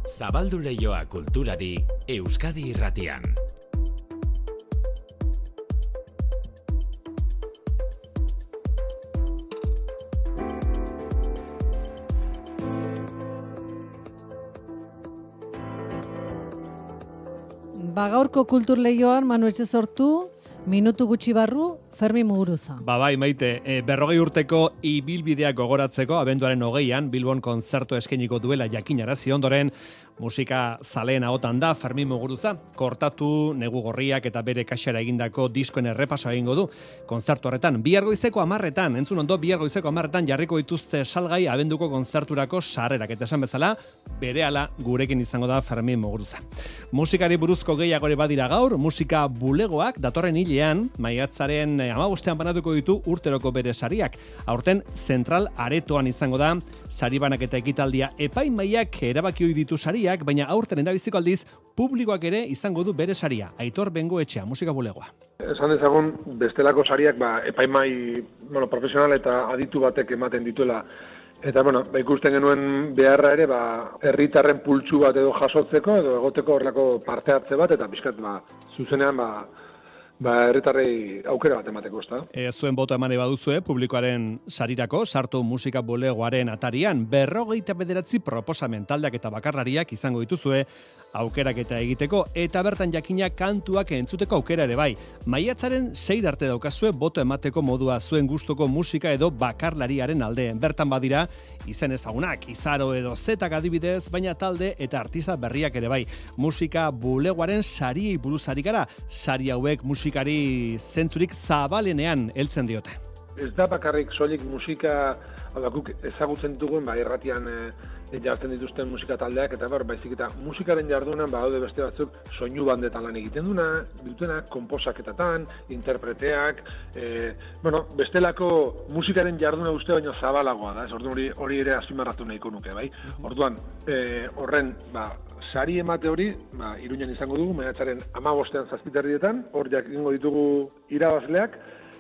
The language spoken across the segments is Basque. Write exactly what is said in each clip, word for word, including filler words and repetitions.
Zabaldu leioa kulturari Euskadi Irratian. Ba, gaurko kultur leioan Manu Etxe sortu, minutu gutxi barru, Fermin Muguruza. Ba bai, Maite, e, berrogei urteko ibilbideak gogoratzeko abenduaren hogeian Bilbon kontzertu eskainiko duela jakinarazi ondoren, musika zaleen ahotan da Fermin Muguruza. Kortatu, negu gorriak eta bere kaxara egindako diskoen errepasoa egingo du. Kontzertu horretan, bihar goizeko hamarretan, entzun ondo, bihar goizeko hamarretan jarriko dituzte salgai abenduko kontzerturako sarrerak. Eta esan bezala, berehala gurekin izango da Fermin Muguruza. Musikari buruzko gehiagore badira gaur, musika bulegoak datorren hilean, maiatzaren hamabostean banatuko ditu urteroko bere sariak. Aurten zentral aretoan izango da sari banaketa ekitaldia. Epaimahaiak erabaki ohi ditu sariak, baina aurten endabiziko aldiz publikoak ere izango du bere saria. Aitor Bengoetxea, musika bulegoa. Esan dezagun bestelako sariak ba, epaimai bueno, profesional eta aditu batek ematen dituela. Eta bueno, ba, ikusten genuen beharra ere ba, herritarren pultsu bat edo jasotzeko edo egoteko horrelako parte hartze bat eta pixkat ba, zuzenean ba, Ba, herritarrei aukera bat emateko, ezta? E, zuen boto emane baduzue, publikoaren sarirako, sartu musika bulegoaren atarian, berrogeita bederatzi proposamen taldeak eta bakarlariak izango dituzue, aukeraketa egiteko, eta bertan jakina kantuak entzuteko aukera ere bai. Maiatzaren sei arte daukazue boto emateko modua zuen gustuko musika edo bakarlariaren alde. Bertan badira, izen ezagunak, Izaro edo Zetak adibidez, baina talde eta artista berriak ere bai. Musika bulegoaren sariei buruz ari gara, sari hauek musikari zentzurik zabalenean heltzen diote. Ez da bakarrik soilik musika abakuk ezagutzen dugun, ba, erratian e, jartzen dituzten musika taldeak, eta bar, baizik eta musikaren jardunan, ba, daude beste batzuk soinu bandetan lan egiten duna, dutena, konposaketatan, interpreteak, e, bueno, bestelako musikaren jarduna uste baino zabalagoa da, ez orduan hori, hori ere azpimarratu nahiko nuke, bai? Orduan, e, horren, ba, sari emate hori, ba, Iruñan izango dugu, maiatzaren hamabostean zazpiterrietan, hor jakingo ditugu irabazleak,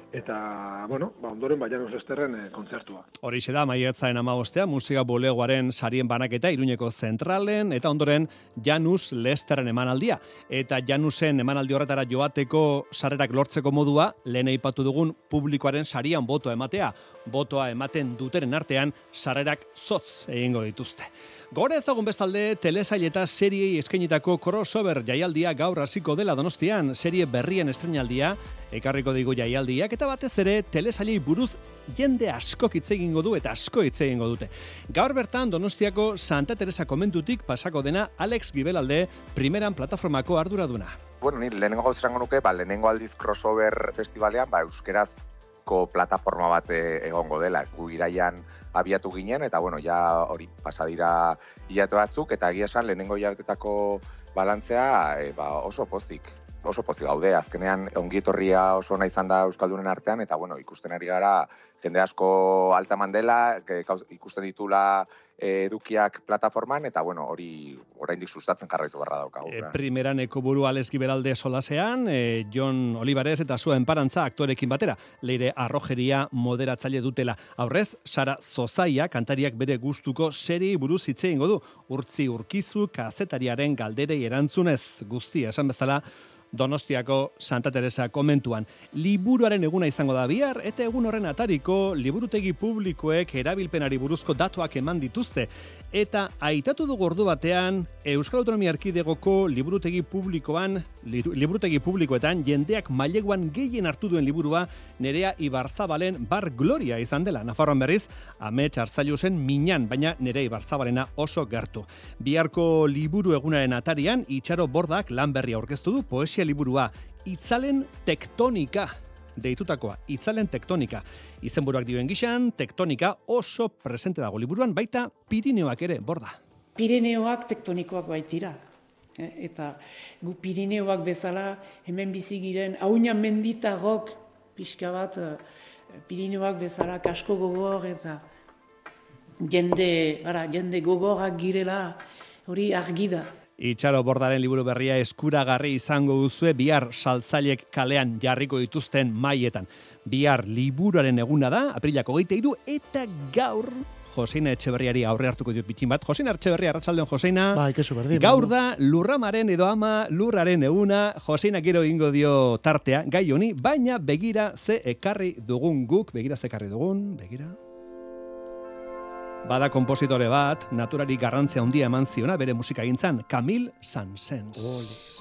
eta, bueno, ba, ondoren Janus Lesterren e, kontzertua. Horixe da, maiatzaren hamabostea, musika bulegoaren sarien banaketa Iruñeko zentralen, eta ondoren Janus Lesterren emanaldia. Eta Janusen emanaldi horretara joateko sarrerak lortzeko modua, lehen aipatu dugun publikoaren sarian botoa ematea. Botoa ematen duteren artean, sarrerak zotz egingo dituzte. Gora ezagun bestalde, telesail eta seriei eskainitako crossover jaialdia gaur hasiko dela Donostian, serie berrien estrenaldia, ekarriko digu jaialdiak, eta batez ere telesailei buruz jende asko hitz egingo du eta asko hitz egingo dute. Gaur bertan Donostiako Santa Teresa komentutik pasako dena Alex Gibelalde, primeran plataformako arduraduna. Bueno, ni lehenengo gauz esango nuke, ba, lehenengo aldiz crossover festivalean, ba, euskerazko plataforma bat egongo dela, ez gu iraian abiatu ginen, eta bueno, ja hori pasadira hilate batzuk, eta egia esan lehenengo hilabetetako balantzea e, ba, oso pozik. Oso pozik gaude, azkenean ongietorria oso ona izan da euskaldunen artean, eta bueno, ikusten ari gara jende asko alta mandela, ikusten ditula edukiak plataforman, eta bueno, hori oraindik sustatzen jarraitu beharra daukagu. E, primeran eko buru Alex Gibelalde solasean, e, Jon Olivares eta Suen Parantza aktorekin batera, Leire Arrojeria moderatzaile dutela. Aurrez, Sara Zozaia kantariak bere gustuko seriei buruz hitz egingo du, Urtzi Urkizu kazetariaren galderei erantzunez guztia esan bezala, Donostiako Santa Teresa komentuan. Liburuaren eguna izango da bihar, eta egun horren atariko liburutegi publikoek erabilpenari buruzko datuak eman dituzte. Eta aitatu dugu ordu batean, Euskal Autonomia Erkidegoko liburutegi publikoan, liburutegi publikoetan jendeak maileguan gehien hartu duen liburua Nerea Ibarzabalen Bar Gloria izan dela. Nafarroan berriz, Amets Arzailuzen Minan, baina Nerea Ibarzabalena oso gertu. Biharko liburu egunaren atarian, Itxaro Bordak lan berria aurkeztu du poesia liburua Itzalen Tektonika deitutakoa, Itzalen Tektonika. Izenburuak dioen gixan, tektonika oso presente dago liburuan, baita Pirineoak ere, Borda. Pirineoak tektonikoak baitira. Eta gu Pirineoak bezala hemen bizi giren, hauina menditagok pixka bat Pirineoak bezala kasko gogor eta jende, ara, jende gogorak girela hori argi da. Itxaro Bordaren liburu berria eskuragarri izango duzue bihar saltzailek kalean jarriko dituzten maietan. Bihar liburuaren eguna da, aprilako hogeita hiru, eta gaur Joseina Etxeberriari aurre hartuko diot bitin bat. Joseina Etxeberria, arratsaldeon Joseina. Bai, kesu berdin. Gaur da lurramaren edo ama lurraren eguna. Joseina gero ingo dio tartea, gai honi, baina begira ze ekarri dugun guk, begira ze ekarri dugun, begira. Bada konpositore bat, naturari garrantzia handia eman ziona bere musikagintzan, Camille Saint-Saëns.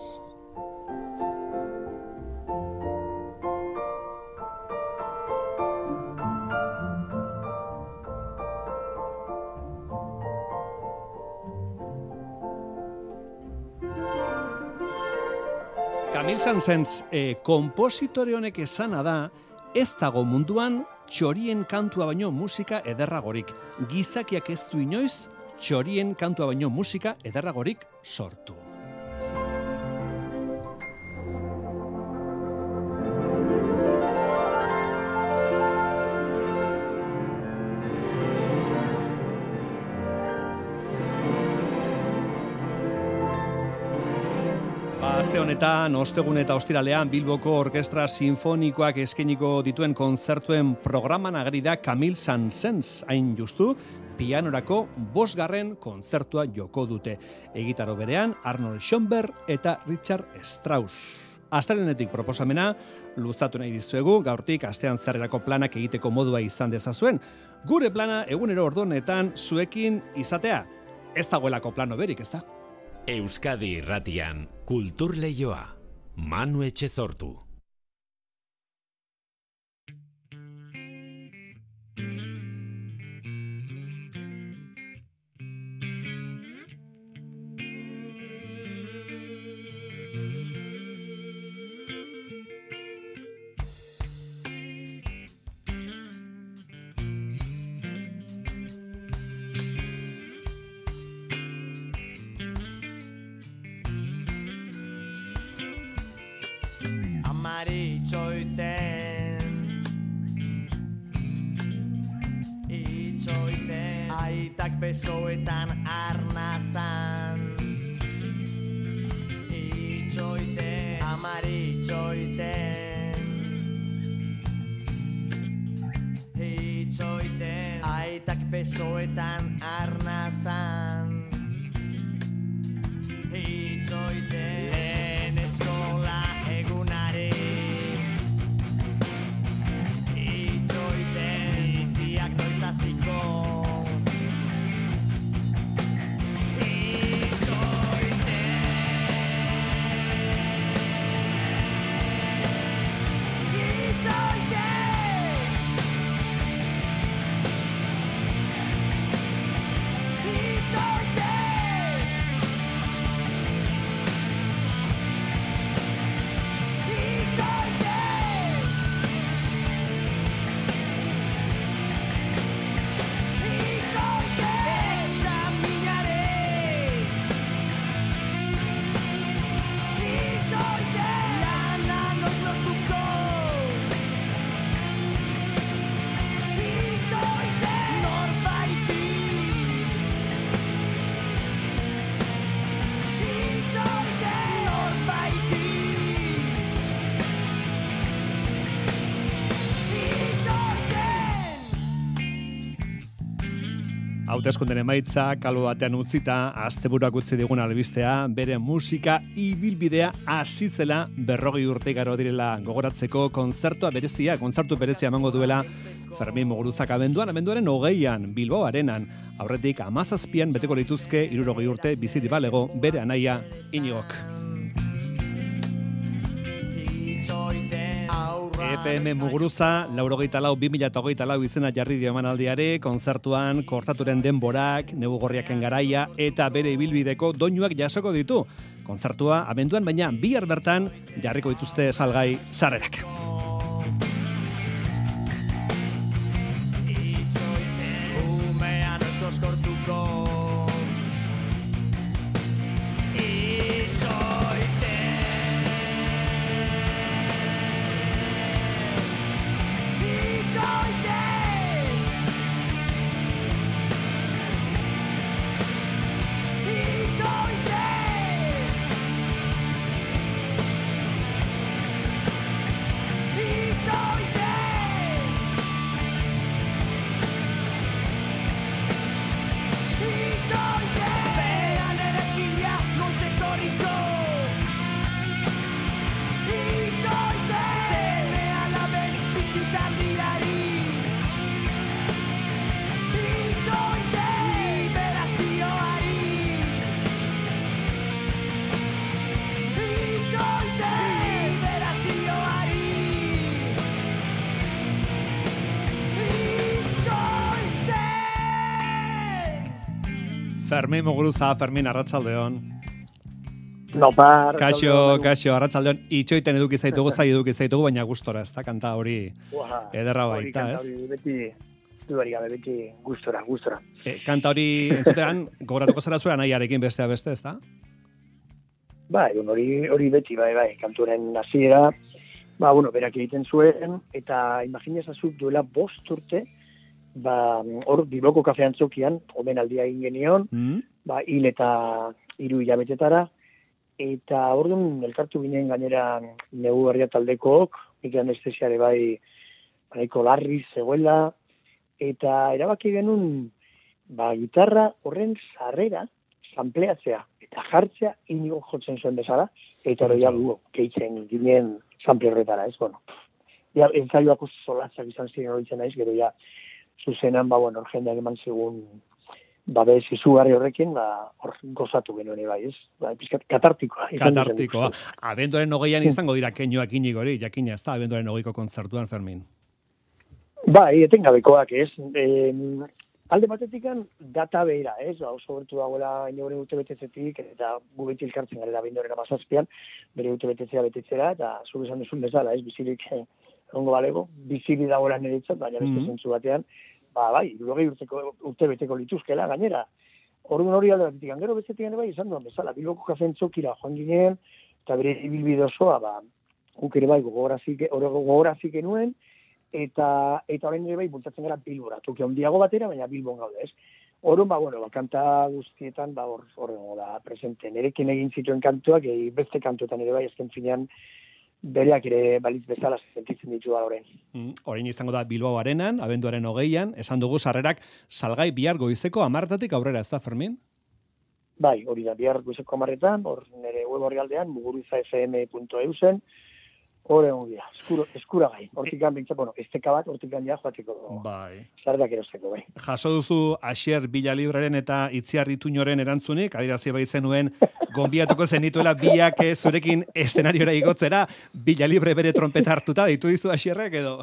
Camille Saint-Saëns, eh, kompositore honek esana da, ez dago munduan txorien kantua baino musika ederragorik. Gizakiak ez du inoiz txorien kantua baino musika ederragorik sortu. Aste honetan, ostegun eta ostiralean Bilboko Orkestra Sinfonikoak eskainiko dituen kontzertuen programan ageri da Camille Saint-Saëns, hain justu, pianorako bosgarren kontzertua joko dute. Egitaro berean, Arnold Schoenberg eta Richard Strauss. Astelehenetik proposamena, luzatu nahi dizuegu, gaurtik astean zerrerako planak egiteko modua izan dezazuen. Gure plana egunero ordunetan zuekin izatea. Ez dagoelako plano berik, ez da? Euskadi Irratian, Kultur Leioa, Manu Etxezortu. Itxoiten Itxoiten Aitak besoetan arnazan Itxoiten Amari itxoiten Itxoiten Aitak besoetan arnazan Itxoiten Lehen eskola egunare Hauteskunden emaitza, kalu batean utzita, asteburuak utzi digun albistea, bere musika ibilbidea hasi zela berrogei urte igaro direla gogoratzeko kontzertua berezia, kontzertu berezia emango duela Fermin Muguruzak abenduan, abenduaren hogeian, Bilbao Arenan, aurretik hamazazpian beteko lituzke hirurogei urte biziri balego bere anaia Iñigok. F M Muguruza, laurogeita lau, bi mila hogeita lau izena jarri dio emanaldiare, kontzertuan kortaturen denborak, nebugorriaken garaia eta bere ibilbideko doinuak jasoko ditu. Kontzertua abenduan, baina bihar bertan jarriko dituzte salgai sarrerak. Fermin Muguruza, Fermin, arratsaldeon. No, par, kaixo, kaixo, arratsaldeon. Itxoiten eduki zaitugu, zai eduki zaitugu, baina gustora, ez da, kanta hori ederra baita, ez? Hori beti, duari gabe, beti gustora, gustora. E, kanta hori entzutean, gogoratuko zara zuen nahiarekin bestea beste, ez da? Bai, hori, hori beti, bai, bai, kanturen hasiera, ba, bueno, berak egiten zuen, eta imaginez azuk duela bost urte, ba, hor, Bilboko kafean txokian, omenaldia egin genion, mm. ba, hil eta hiru hilabetetara, eta orduan elkartu ginen gainera negu berria taldekook, nik anestesiare bai, baiko larri zegoela, eta erabaki genuen, ba, gitarra horren sarrera, sampleatzea, eta jartzea inigo jotzen zuen bezala, eta hori ja gu, keitzen ginen sample horretara, ez, bueno. Ja, entzaiuako solatzak izan ziren horitzen naiz, gero ja, zuzenan, ba, bueno, jendeak eman zigun, ba, bez, izugarri horrekin, ba, hor gozatu genuen, bai, ez? Ba, pizkat, katartikoa. Katartikoa. Abenduaren hogeian izango dira keinoak inik hori, jakina ez da, abenduaren hogeiko kontzertuan, Fermin. Bai, etengabekoak, ez? E, alde batetikan data behira, ez? Ba, oso bertu dagoela inoren urte betetzetik, eta gu beti elkartzen garela abenduaren amazazpian, bere urte betetzea betetzera, eta zu esan duzun bezala, ez? Bizirik, ongo balego, biziri dagoela niretzat, baina beste mm-hmm. zentzu batean, ba, bai, irurogei urteko, urte beteko lituzkela, gainera. Orduan hori alde batetik, gero bestetik bai, izan duan bezala, Bilboko kafeen txokira joan ginen, eta bere ibilbide osoa, ba, guk ere bai, gogorazik genuen, eta eta orain ere bai, bultzatzen gara Bilbora, toki handiago batera, baina Bilbon gaude, ez? Orduan, ba, bueno, ba, kanta guztietan, ba, hor, horrengo da, presente. Nerekin egin zituen kantuak, e, beste kantuetan ere bai, ezken finean, bereak ere balitz bezala sentitzen ditu da orain. Mm, orain izango da Bilbao Arenan, abenduaren hogeian, esan dugu sarrerak salgai bihar goizeko hamartatik aurrera, ez da, Fermin? Bai, hori da, bihar goizeko hamarretan, hor nire web orrialdean, muguruza f m punto e u zen, hori egon dira, eskura gai. Hortik gan bintzak, bueno, esteka bat, hortik gan ja joateko. Bai. Sarrerak erosteko, bai. Jaso duzu Asier Villalibreren eta Itziar Ituñoren erantzunik, adirazi bai zenuen, gonbiatuko zenituela biak zurekin eszenariora igotzera, Villalibre bere trompeta hartuta, ditu dizu Asierrek edo?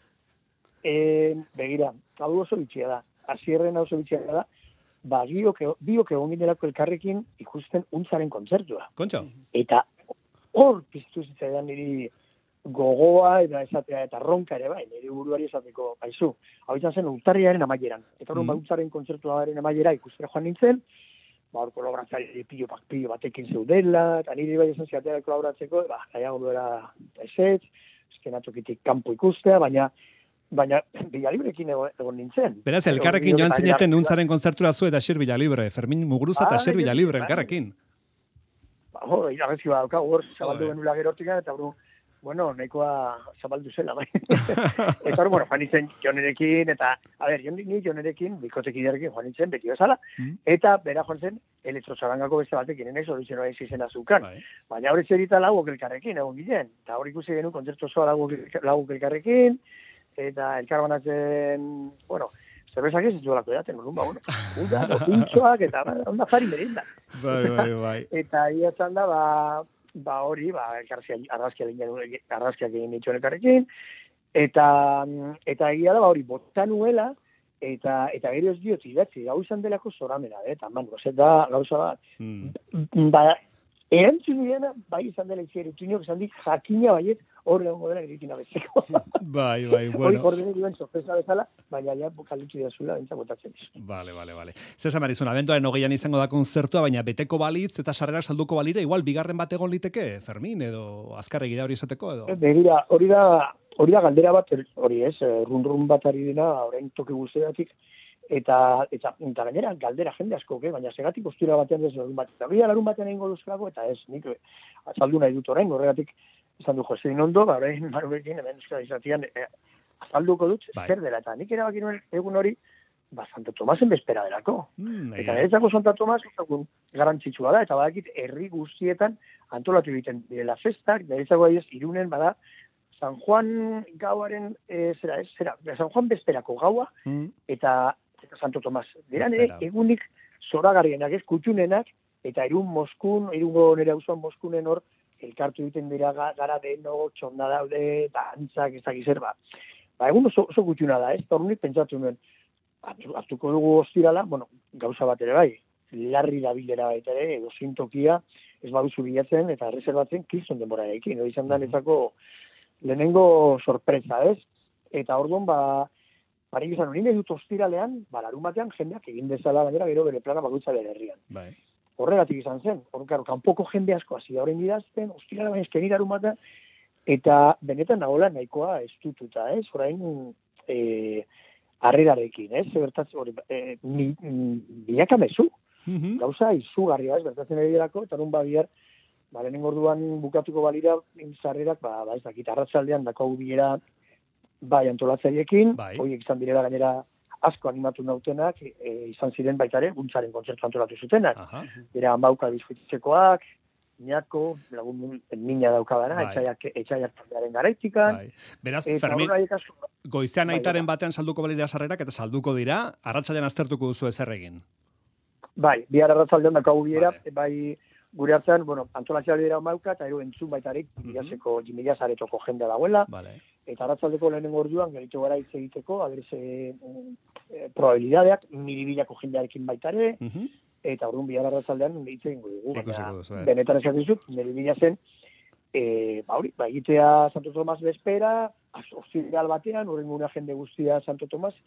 E, begira, hau oso bitxia da. Asierren oso bitxia da, ba, biok, biok egon ginerako elkarrekin ikusten untzaren kontzertua. Kontxo? Eta hor piztu zitzaidan niri gogoa eta esatea eta ronka ere bai, nire buruari esateko, baizu, hau izan zen urtarriaren amaieran. Eta hori mm. bautzaren kontzertuaren amaiera ikustera joan nintzen, ba, hor kolaboratzari pilo, pilo batekin zeudela, eta nire bai esan ziatea kolaboratzeko, ba, nahiago duela esetz, eskenatokitik kanpo ikustea, baina baina Villalibrekin egon nintzen. Beraz, elkarrekin joan zineten untzaren kontzertura zu eta Asier Villalibre, Fermin Muguruza eta Asier Villalibre elkarrekin. Hor, iragezi bat dauka, hor, zabaldu genula gerortika, eta hor, bueno, nahikoa zabaldu zela, bai. Eta hor, bueno, joan nintzen jonerekin, eta, a ber, jon ni jonerekin, bikotekidearekin joan nintzen, beti bezala, mm. eta bera joan zen, elektrozarangako beste batekin, enez, hori zen hori zizen azukan. Bai. Baina hori zerita lagok elkarrekin, egon ginen, eta hor ikusi genuen kontzertu osoa lagok elkarrekin, eta elkar banatzen, bueno, zerbezak ez ez duelako edaten, nun, ba, bueno,unda, pintxoak, eta onda fari merinda. Bai, bai, bai. Eta ia txanda, ba, ba hori, ba, arrazkiak egin dituen elkarrekin, eta, eta egia da, ba, hori, bota nuela, eta, eta gero ez diot idatzi, gau izan delako zoramena, eh, eta, man, gozet da, gauza bat, mm. ba, erantzun diena, bai izan dela itzier, utuinok izan dik, jakina baiet, horre hongo dela gerikin abezeko. Bai, bai, bueno. Hori jordene duen sorpresa bezala, baina ja kalutzi da zula, bentsa botatzen dizu. Vale, vale, vale. Zer marizun, abenduaren hogeian izango da konzertua, baina beteko balitz eta sarrerak salduko balira, igual bigarren bat egon liteke, Fermin, edo azkarregi da hori esateko, edo? Begira, hori da, hori da galdera bat, hori ez, run-run bat ari dena, orain toki guztiatik, eta, eta, eta gainera galdera jende asko, okay? Baina segatik postura batean ez larun bat. Eta bia larun batean egingo duzulako, eta ez, nik azaldu nahi dut orain, horregatik esan du Jose Inondo, ba, orain Manurekin, hemen euskara izatian, eh, azalduko dut, bai. Zer dela, eta nik erabaki nuen egun hori, ba, Santo Tomasen bezpera delako. Mm, eta niretzako Santo Tomas, egun garantzitsua da, eta badakit, herri guztietan antolatu egiten direla festak, niretzako adiez, Irunen, bada, San Juan gauaren, e, zera, ez, zera, San Juan bezperako gaua, mm. eta eta Santo Tomas. Dira nire egunik zoragarrienak, ez, kutxunenak, eta irun Moskun, irungo nire auzoan Moskunen hor, elkartu egiten dira gara deno, txonda daude, dantzak, ez dakiz zer, ba. Ba, egun oso, oso kutxuna da, ez, eta hor nik pentsatu nuen, hartuko dugu ostirala, bueno, gauza bat ere bai, larri dabilera baita ere, edo zintokia, ez baduzu bilatzen eta erreserbatzen kriston denborarekin. Hori izan da netzako lehenengo sorpresa, ez? Eta orduan, ba, barik izan hori nahi dut ostiralean, ba, larun batean jendeak egin dezala gainera gero bere plana bakoitza bere herrian. Bai. Horregatik izan zen, hor, karo, kanpoko jende asko hasi da horrein didazten, ostirala baina esken larun batean, eta benetan nagoela nahikoa estututa, ez? Orain, e, harrerarekin, ez? Bertatzen, hori, e, mi, bilaka mezu. Mhm. Gauza izugarria, ez? Bertatzen ari delako, eta nun babiar, ba, lehenengo orduan bukatuko balira, sarrerak, ba, ba, ez dakit, arratsaldean dako bilera, bai, antolatzaiekin, Bai. horiek izan direla gainera asko animatu nautenak, e, izan ziren baita ere, guntzaren kontzertu antolatu zutenak. Aha. Era amauka bizkotitzekoak, Niako, lagun mina daukadana, Bai. etxaiak, etxaiak taldearen garaitikan. Bai. Beraz, Eta Fermin, hor haiek asko, goizean Bai, aitaren bai. batean salduko balira sarrerak eta salduko dira, arratsalean aztertuko duzu ezer egin. bai, bihar arratzaldean daukagu bilera, Vale. bai, gure hartzean, bueno, antolatzea bidera mauka, eta ero entzun baitarik, milaseko, jimila zaretoko jendea dagoela, Vale. eta arratzaldeko lehenengo orduan, geritu gara hitz egiteko, aberze e, probabilidadeak, miribilako jendearekin baitare, Mhm. eta orduan bihar arratzaldean hitz egingo dugu, Ikusiko baina duzu, eh. benetan esan dizut, miribila zen, e, ba, hori, ba, egitea Santo Tomas bespera, ostiral batean, horrenguna jende guztia Santo Tomas,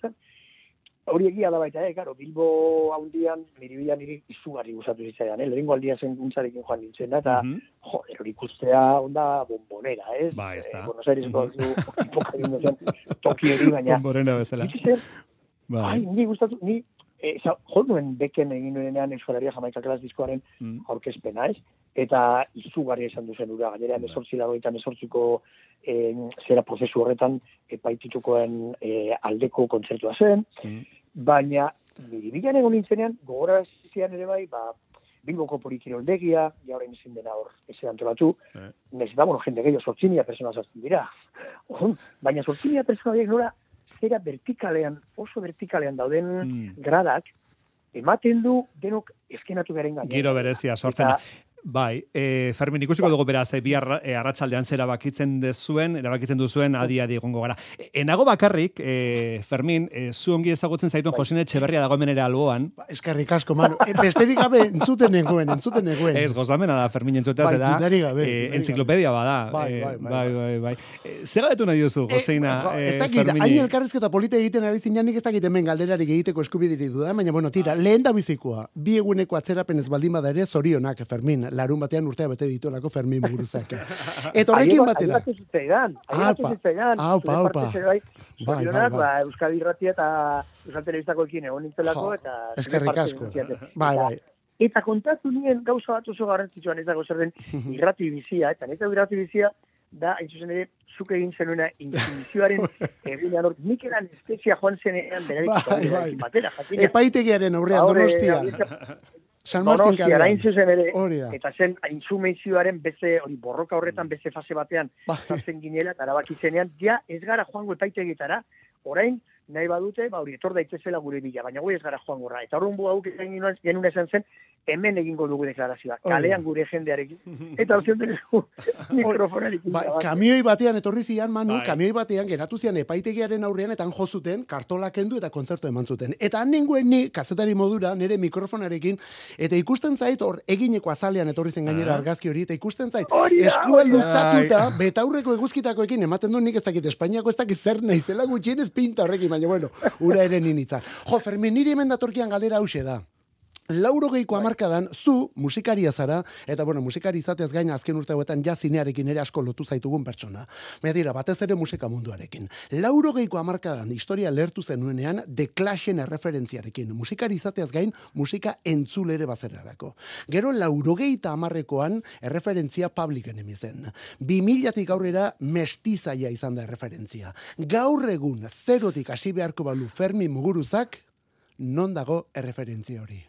hori egia da baita, eh, karo, Bilbo haundian, miribila niri izugarri gustatu zitzaidan, eh, lehenengo aldia zen guntzarekin joan nintzen, eta, Mhm. joder, hori ikustea onda bombonera, ez? Ba, ez da. Eh, Buenos Aireseko Mhm. du, ipoka egin zen, toki hori, baina, Bonborena bezala. Itzi zen, Bai. ai, ni gustatu, ni, eh, jo nuen beken egin nuenean Euskalaria Jamaika Klas diskoaren Mm. aurkezpena, ez? Eta izugarria izan duzen ura, gainera Bai. emesortzi lagoitan esortziko eh, zera prozesu horretan epaititukoen eh, aldeko kontzertua zen, Mm. baina biribilan egon nintzenean, gogora zian ere bai, ba, Bilboko Porikiroldegia, ja orain ezin dena hor, ez antolatu, Eh. nez da, bueno, jende gehiago sortzinia persona sartzen dira. Orduan, baina sortzinia persona horiek nola, zera vertikalean, oso vertikalean dauden Mm. gradak, ematen du denok eskenatu garen gainean. Giro berezia sortzen da. Eta, Bai, e, Fermin, ikusiko dugu beraz, e, bihar e, arratsaldean zera bakitzen dezuen, erabakitzen duzuen, adi-adi egongo gara. E, enago bakarrik, e, Fermin, e, zu ongi ezagutzen zaituen Josine Etxeberria dago hemen ere alboan. Ba, eskerrik asko, Manu. E, besterik gabe entzuten nengoen, entzuten nengoen. Ez, gozamena da, Fermin entzutea, Bai, ze da, dudarik gabe, e, dudarik entziklopedia bada. Bai, e, bai, bai, bai, bai, bai. E, zer galetu nahi duzu, Joseina, jo, e, ez dakit, Fermini? hain elkarrizketa polita egiten ari zinanik ez dakit hemen galderarik egiteko eskubidiri duda, baina bueno, tira, lehen da bizikoa, bi eguneko atzerapen ez baldin bada ere, zorionak, Fermin, larun batean urtea bete dituelako Fermin Muguruzak. Eta horrekin batera. Aibatu zitzaidan, aibatu Aupa, zitzaidan, aupa, zure aupa. partez ere bai, Bai, bai, zorionak, bai. ba, Euskadi Irratia eta Euskal Telebistakoekin egon nintzelako, Jo, eta... zure eskerrik partez asko. zitzaidan. Bai, Eta- bai. Eta kontatu nien gauza bat oso garrantzitsuan ez dago zer den irrati bizia, eta neta irrati bizia da, hain zuzen ere, zuk egin zenuena intuizioaren eginean hor, nik eran espezia joan zenean berarekin Bai, bai. batera, jakina. Epaitegiaren aurrean, Ahora, Donostia. ahorita- San Martin Donostia, kalean. hain zuzen ere, Hori da. eta zen intzumezioaren beste, hori borroka horretan beste fase batean Bai. sartzen ginela, eta erabaki zenean, ja ez gara joango epaitegitara, orain, nahi badute, ba hori, etor daitezela gure bila, baina gure ez gara joan gorra. Eta horren bugauk egin genuen esan zen, hemen egingo dugu deklarazioa, Hori. kalean gure jendearekin. Eta orzion denezu mikrofonarekin. Ba, zabaltzen. kamioi batean etorri zian, Manu, Bai. kamioi batean geratu zian epaitegiaren aurrean eta han jo zuten, kartola kendu eta kontzertu eman zuten. Eta han nengoen ni, kazetari modura, nire mikrofonarekin, eta ikusten zait, hor, egineko azalean etorri zen gainera Ah. argazki hori, eta ikusten zait, Hori da, eskua hori da. luzatuta, betaurreko eguzkitakoekin ematen du nik ez dakit Espainiako ez dakit zer naizela gutxienez pinta horrekin, baina bueno, ura ere ninitzan. Jo, Fermin, niri hemen datorkian galdera hause da. Laurogeiko hamarkadan, zu musikaria zara, eta bueno, musikari izateaz gain azken urte hauetan ja zinearekin ere asko lotu zaitugun pertsona. Baina dira, batez ere musika munduarekin. Laurogeiko hamarkadan historia lertu zenuenean The Clashen erreferentziarekin. Musikari izateaz gain, musika entzulere bazerarako. Gero laurogeita hamarrekoan erreferentzia Public Enemy zen. Bi milatik aurrera mestizaia izan da erreferentzia. Gaur egun, zerotik hasi beharko balu Fermin Muguruzak, non dago erreferentzia hori?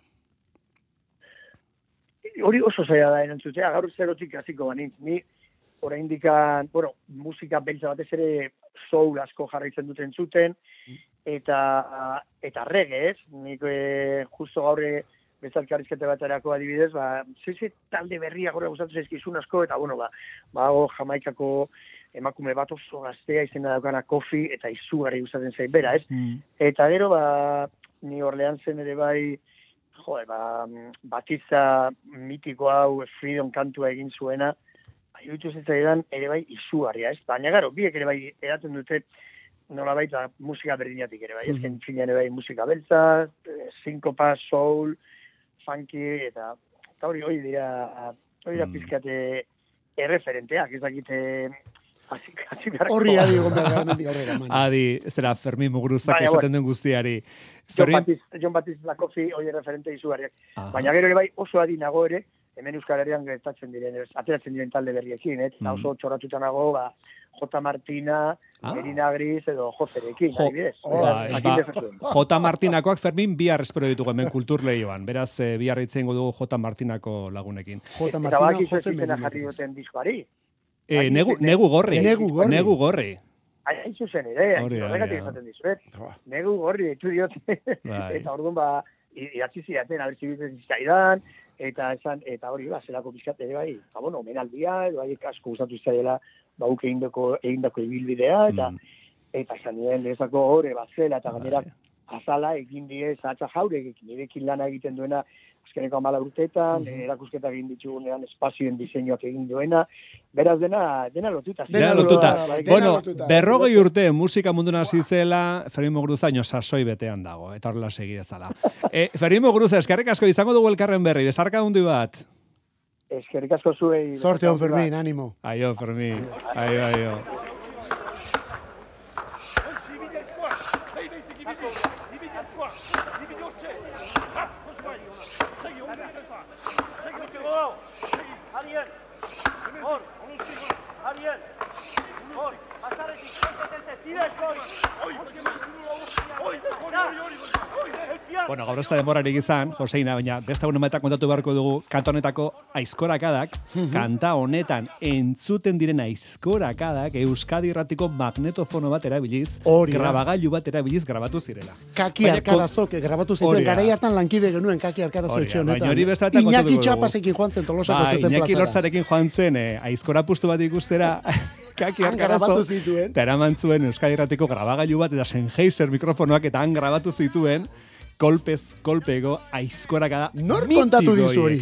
Hori oso zaila da erantzutea, gaur zerotik hasiko banintz. Ni oraindikan, bueno, musika beltza batez ere soul asko jarraitzen duten zuten, eta eta reggae, ez? Nik e, justo gaur bezalkarrizkete baterako adibidez, ba, zize talde berria gure gustatu zaizkizun asko, eta bueno, ba, bago Jamaikako emakume bat oso gaztea izena daukana Kofi, eta izugarri gustatzen zait bera, ez? Mm. Eta gero, ba, ni Orleansen ere bai jo, ba, Batiza mitiko hau Freedom kantua egin zuena, ba, iruditu zitzaidan ere bai izugarria, ez? Baina garo, biek ere bai eraten dute nolabait ba, musika berdinatik ere bai, mm-hmm. ezken finean ere bai musika beltza, sinkopa, soul, funky, eta, eta hori hori dira, hori dira mm. pizkate erreferenteak, ez dakite horri adi egon behar gamendik aurrera, man. Adi, ez dira Fermin Muguruzak Baina, esaten den guztiari. Fermin... John Baptiste, John Baptiste Lakofi hori referente izugarriak. Baina gero ere bai oso adi nago ere, hemen Euskal Herrian gertatzen diren, ateratzen diren talde berriekin, eh? Mm. Oso txoratuta nago, ba, J. Martina, ah. Erina Gris edo Jozerekin, jo, adibidez. Ba, ba, J. Martinakoak Fermin bihar espero ditugu hemen kulturleioan. Beraz, eh, bihar itzen dugu J. Martinako lagunekin. J. Martina, Jose Menina. Jarri duten diskoari. Eh, negu, negu gorri. Negu gorri. Negu gorri. Hain zuzen ere, horregatik esaten dizuet. Negu gorri, etu diote. Eta orduan ba, idatzi zidaten, abertzi bitzen zizaidan, eta esan, eta hori, ba, zelako pizkat ere bai, eta bueno, menaldia, edo bai, asko gustatu izaiela, ba, uke egindako, egindako ibilbidea, eta, mm. eta esan nien, lehezako hori, bat zela, eta gainera, azala, egin die, zatza jaure, nirekin lana egiten duena, azkeneko amala urteetan, mm-hmm. erakusketa egin ditugunean espazioen diseinuak egin duena, beraz dena, dena lotuta. Dena lotuta. Bai, bueno, berrogei urte musika munduna hasi zela, Fermin Muguruza ino sasoi betean dago, eta horrela segi dezala. e, Fermin Muguruza, eskerrik asko izango dugu elkarren berri, bezarka hundi bat. Eskerrik asko zuei. Sorte on Fermin, animo. Aio, Fermin. Aio, aio. Bueno, gaur ez da demorarik izan, Joseina, baina beste egun emaetak kontatu beharko dugu kanta honetako aizkorakadak, kanta honetan entzuten diren aizkorakadak Euskadi Irratiko magnetofono bat erabiliz, grabagailu bat erabiliz grabatu zirela. Kaki Arkarazok grabatu zituen, garai hartan lankide genuen Kaki Arkarazo etxe honetan. Iñaki Txapasekin joan zen Tolosako zezen plazara. Iñaki Lortzarekin joan zen, aizkora pustu bat ikustera, Kaki Arkarazo, eta eraman zuen Euskadi Irratiko grabagailu bat, eta Sennheiser mikrofonoak eta han grabatu zituen, kolpez, kolpego, aizkoraka da. Nor kontatu dizu hori?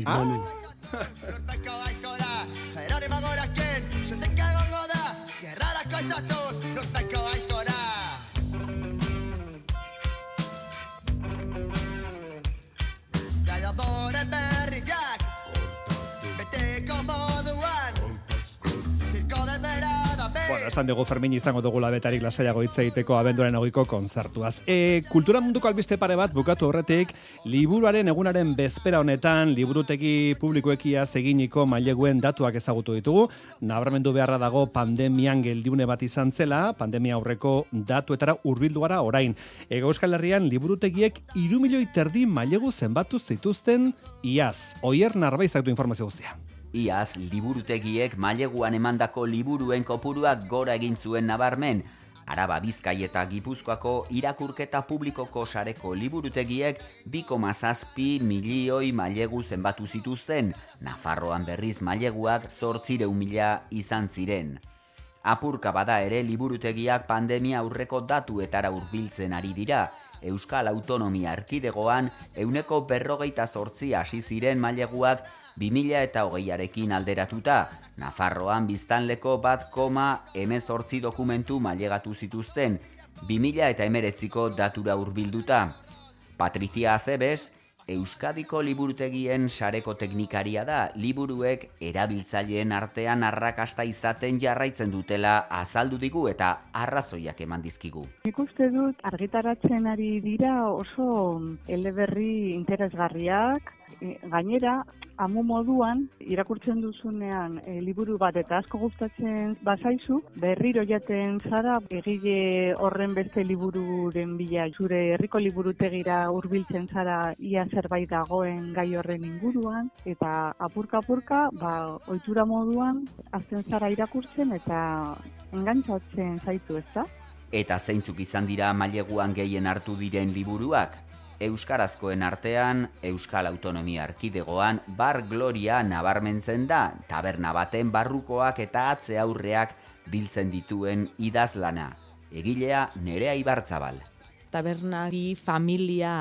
Bueno, esan dugu Fermin izango dugula betarik lasaiago hitz egiteko abenduaren hogeiko kontzertuaz. E, kultura munduko albiste pare bat bukatu horretik, liburuaren egunaren bezpera honetan, liburutegi publikoekiaz eginiko maileguen datuak ezagutu ditugu. Nabarmendu beharra dago pandemian geldiune bat izan zela, pandemia aurreko datuetara hurbildu gara orain. Ego Euskal Herrian liburutegiek hiru milioi terdi mailegu zenbatu zituzten iaz. Oier Narbaizak du informazio guztia. Iaz, liburutegiek maileguan emandako liburuen kopuruak gora egin zuen nabarmen. Araba, Bizkai eta Gipuzkoako irakurketa publikoko sareko liburutegiek bi koma zazpi milioi mailegu zenbatu zituzten. Nafarroan berriz maileguak zortziehun mila izan ziren. Apurka bada ere liburutegiak pandemia aurreko datuetara hurbiltzen ari dira. Euskal Autonomia Erkidegoan ehuneko berrogeita zortzi hasi ziren maileguak bi mila eta hogeiarekin alderatuta. Nafarroan biztanleko bat koma hemezortzi dokumentu mailegatu zituzten, bi mila eta hemeretziko datura hurbilduta. Patricia Acebes, Euskadiko liburutegien sareko teknikaria da, liburuek erabiltzaileen artean arrakasta izaten jarraitzen dutela azaldu digu eta arrazoiak eman dizkigu. Nik uste dut argitaratzen ari dira oso eleberri interesgarriak, gainera, amu moduan, irakurtzen duzunean e, liburu bat eta asko gustatzen bazaizu, berriro jaten zara, egile horren beste libururen bila, zure herriko liburutegira hurbiltzen zara ia zerbait dagoen gai horren inguruan, eta apurka-apurka, ba, ohitura moduan, azten zara irakurtzen eta engantzatzen zaitu, ezta? Eta zeintzuk izan dira maileguan gehien hartu diren liburuak? Euskarazkoen artean, Euskal Autonomia Erkidegoan, Bar Gloria nabarmentzen da, taberna baten barrukoak eta atze aurreak biltzen dituen idazlana. Egilea Nerea Ibarzabal. Tabernagi familia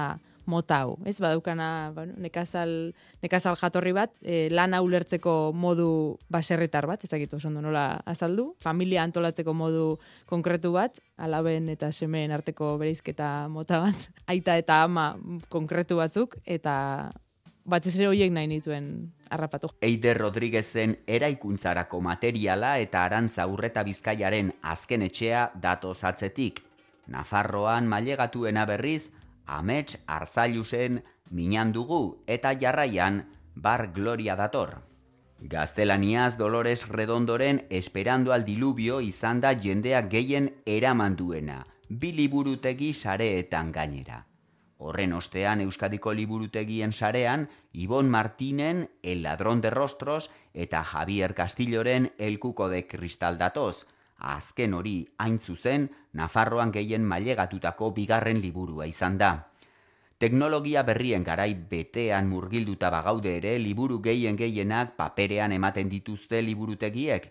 mota hau. Ez badaukana, bueno, nekazal, nekazal jatorri bat, e, lana ulertzeko modu baserritar bat, ez dakit oso ondo nola azaldu, familia antolatzeko modu konkretu bat, alaben eta semeen arteko bereizketa mota bat, aita eta ama konkretu batzuk, eta batez ere horiek nahi nituen harrapatu. Eider Rodriguezen eraikuntzarako materiala eta Arantza Urreta Bizkaiaren azken etxea datoz atzetik. Nafarroan mailegatuena berriz, Amets Arzailusen Minan dugu eta jarraian Bar Gloria dator. Gaztelaniaz Dolores Redondoren Esperando al diluvio izan da jendea gehien eraman duena, bi liburutegi sareetan gainera. Horren ostean Euskadiko liburutegien sarean, Ibon Martinen El ladrón de rostros eta Javier Castilloren El cuco de cristal datoz. Azken hori hain zuzen, Nafarroan gehien mailegatutako bigarren liburua izan da. Teknologia berrien garai betean murgilduta bagaude ere, liburu gehien gehienak paperean ematen dituzte liburutegiek.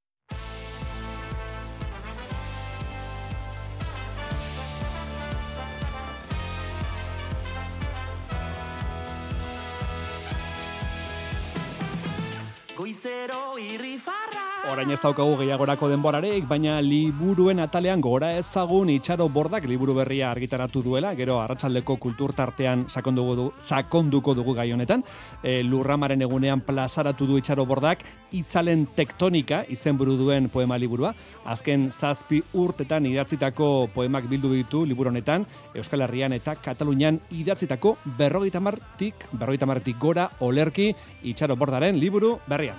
Goizero irrifarra. Orain ez daukagu gehiagorako denborarik, baina liburuen atalean gora ezagun Itxaro Bordak liburu berria argitaratu duela, gero arratsaldeko kulturtartean sakonduko du, sakonduko dugu gai honetan. E, Lurramaren egunean plazaratu du Itxaro Bordak Itzalen tektonika izenburu duen poema liburua. Azken zazpi urtetan idatzitako poemak bildu ditu liburu honetan, Euskal Herrian eta Katalunian idatzitako berrogeita hamartik, berrogeita hamartik gora olerki Itxaro Bordaren liburu berrian.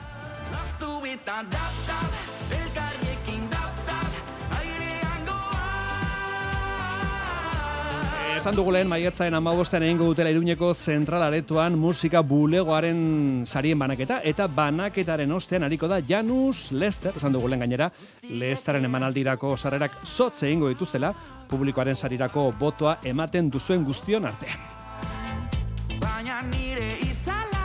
Esan dugu lehen maiatzaren hamabostean egingo dutela Iruñeko Zentral Aretoan musika bulegoaren sarien banaketa, eta banaketaren ostean ariko da Janus Lester, esan dugu lehen gainera, Lesteren emanaldirako sarrerak zotze egingo dituztela, publikoaren sarirako botoa ematen duzuen guztion artean. Baina nire itzala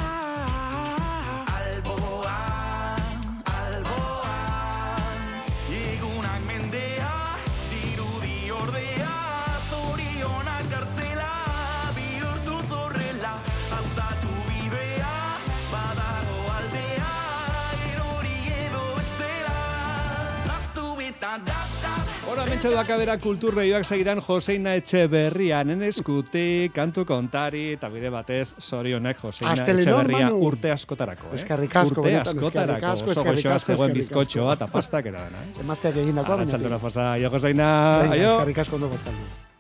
alboan, alboan, egunak mendea, dirudi ordea, zorionak hartzela, bihurtu zorrela, hautatu bidea, badago aldea, erori edo bestela, naztu beta data. Hora mentxe duakabera kulturreioak segiran Joseina Etxeberrian eskutik, kantu kontari, eta bide batez zorionek Joseina Etxeberria urte askotarako. Eh? Eskerrik asko, urte benetan, askotarako. eskerrik asko, Oso eskerrik goxoa asko, zegoen eskerrik bizkotxoa asko. eta pastak era dena. Emazteak egin dakoa, baina. Arratxaldona fosa, jo Joseina. Venga, Aio. eskerrik asko ondo bozkaldu.